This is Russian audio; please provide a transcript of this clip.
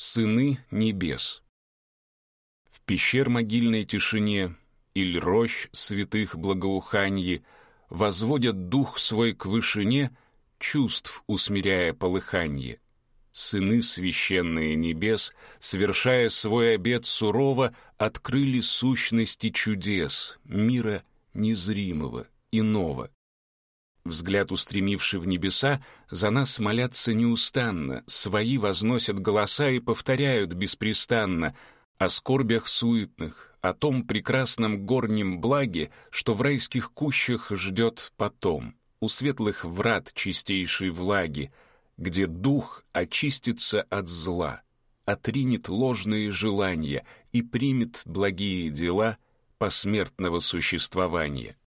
Сыны небес. В пещер могильной тишине иль рощ святых благоуханье возводят дух свой к вышине, чувств усмиряя полыханье. Сыны священные небес, свершая свой обет сурово, открыли сущности чудес, мира незримого, иного. Взгляд устремивший в небеса, за нас молятся неустанно, свои возносят голоса и повторяют беспрестанно о скорбях суетных, о том прекрасном горнем благе, что в райских кущах ждет потом, у светлых врат чистейшей влаги, где дух очистится от зла, отринет ложные желания и примет благие дела посмертного существования.